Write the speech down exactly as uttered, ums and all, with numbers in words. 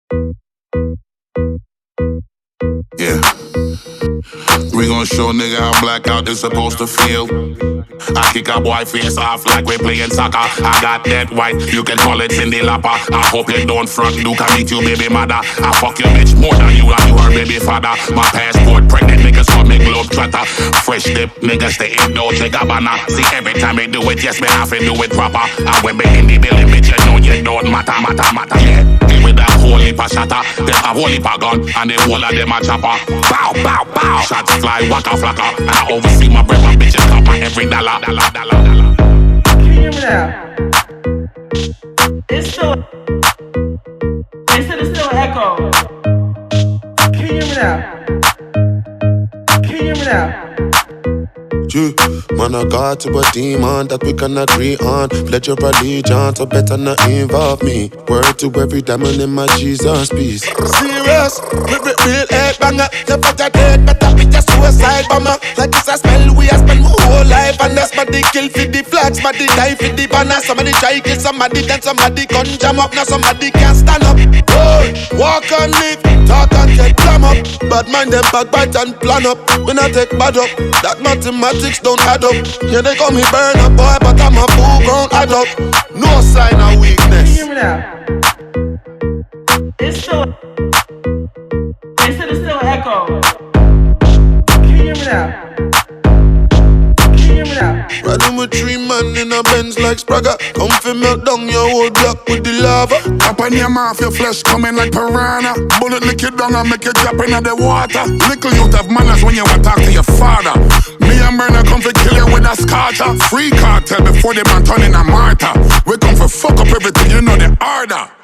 Yeah. We gon' show nigga how blackout is supposed to feel. I kick a boy face off like we playing soccer. I got that white, you can call it Cindy Lapper. I hope you don't front, Luke, I meet you baby mother. I fuck your bitch more than you and you her baby father. My passport pregnant niggas call me globe trotter. Fresh dip niggas they ain't no Jagabana. See every time they do it, yes me have to do it proper. I went back in the building, bitch you know you don't matter, matter, matter. Yeah, give with that whole heap of shatter. They have whole heap of gun and the whole of them a chopper. Bow, bow, bow. Shots fly, waka flocka. And I oversee my breath, my bitches top my every dollar. Dollar, dollar, dollar. Can you hear me now? It's still. They said it's still an echo. Can you hear me now? Can you hear me now? Yeah. Man, I got to a demon that we can agree on. Pledge your allegiance, so better not involve me. Word to every diamond in my Jesus piece. Serious, with the real head banger. You better dead, better be a suicide bomber. Like it's a spell, we have spent my whole life. And that's somebody kill for the flags, somebody die for the banner. Somebody try kill somebody, then somebody gun jam up. Now somebody can't stand up. Oh, walk and live, talk and get clam up. Bad mind them backbite and plan up. We not take bad up, that mathematics don't add up. Yeah, they call me burn up boy, but I'm a full grown adult. No sign of weakness. Can you hear me now? It's still. They said it's still an echo. Can you hear me now? Can you hear me now? Riding with three men in a Benz like Spragga. Come fi melt down your whole block with the lava. Up on your mouth, your flesh coming like piranha. Bullet lick you down and make you drop in the water. Little youth have manners when you want to talk to your father. Me and Burner come for kill you with a scorcher. Free cartel before they man turn in a martyr. We come for fuck up everything, you know the order.